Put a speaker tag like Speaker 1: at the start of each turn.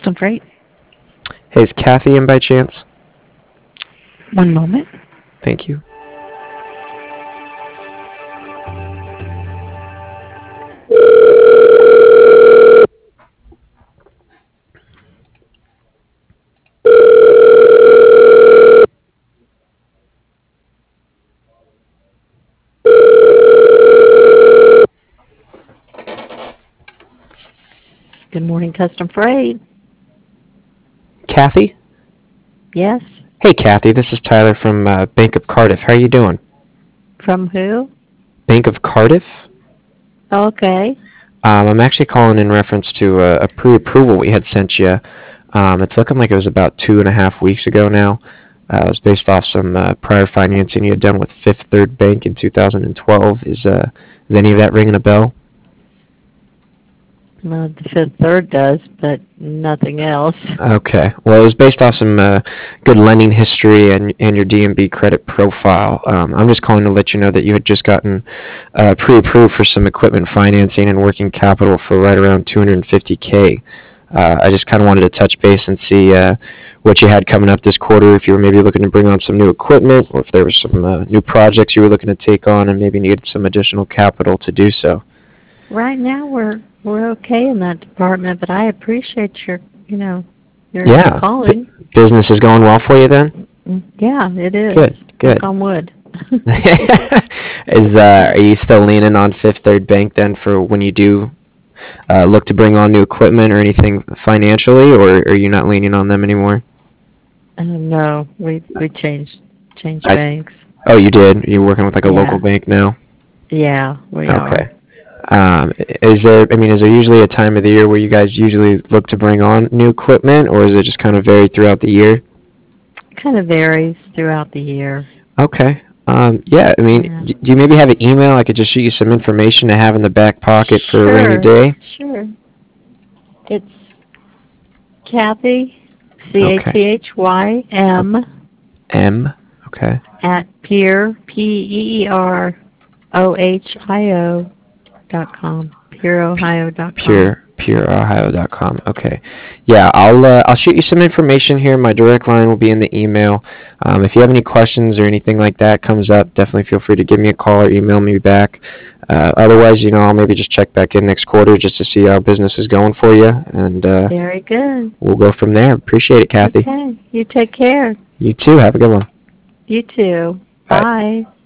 Speaker 1: Custom Freight.
Speaker 2: Hey, is Kathy in by chance?
Speaker 1: One moment.
Speaker 2: Thank you.
Speaker 1: Good morning, Custom Freight.
Speaker 2: Kathy?
Speaker 1: Yes.
Speaker 2: Hey, Kathy, this is Tyler from Bank of Cardiff. How are you doing?
Speaker 1: From who?
Speaker 2: Bank of Cardiff?
Speaker 1: Okay.
Speaker 2: I'm actually calling in reference to a pre-approval we had sent you. It's looking like it was about 2.5 weeks ago now. It was based off some prior financing you had done with Fifth Third Bank in 2012. Is any of that ringing a bell?
Speaker 1: Well, the Fifth Third does, but nothing else.
Speaker 2: Okay. Well, it was based off some good lending history and your DMB credit profile. I'm just calling to let you know that you had just gotten pre-approved for some equipment financing and working capital for right around 250K. I just kind of wanted to touch base and see what you had coming up this quarter, if you were maybe looking to bring on some new equipment, or if there were some new projects you were looking to take on and maybe needed some additional capital to do so.
Speaker 1: Right now, we're okay in that department, but I appreciate your
Speaker 2: Yeah.
Speaker 1: calling.
Speaker 2: Business is going well for you then?
Speaker 1: Yeah, it is.
Speaker 2: Good.
Speaker 1: Knock on wood.
Speaker 2: Are you still leaning on Fifth Third Bank then for when you do look to bring on new equipment or anything financially, or are you not leaning on them anymore?
Speaker 1: No, we changed
Speaker 2: I,
Speaker 1: banks.
Speaker 2: oh, you did? You're working with like a local
Speaker 1: Yeah.
Speaker 2: bank now?
Speaker 1: Yeah, we
Speaker 2: Okay.
Speaker 1: are.
Speaker 2: Is there usually a time of the year where you guys usually look to bring on new equipment, or is it just kind of varied throughout the year?
Speaker 1: Kind of varies throughout the year.
Speaker 2: Okay. Yeah, I mean,
Speaker 1: Yeah.
Speaker 2: do you maybe have an email? I could just shoot you some information to have in the back pocket for a rainy
Speaker 1: Sure,
Speaker 2: day.
Speaker 1: sure. It's Kathy,
Speaker 2: Okay.
Speaker 1: CATHYM,
Speaker 2: M. Okay.
Speaker 1: at PeerPeerohio.com. PeerOhio.com.
Speaker 2: PureOhio.com. Okay. Yeah, I'll shoot you some information here. My direct line will be in the email. If you have any questions or anything like that comes up, definitely feel free to give me a call or email me back. Otherwise, I'll maybe just check back in next quarter just to see how business is going for you, and
Speaker 1: Very good.
Speaker 2: we'll go from there. Appreciate it, Kathy.
Speaker 1: Okay. You take care.
Speaker 2: You too. Have a good one.
Speaker 1: You too.
Speaker 2: Bye.
Speaker 1: Bye.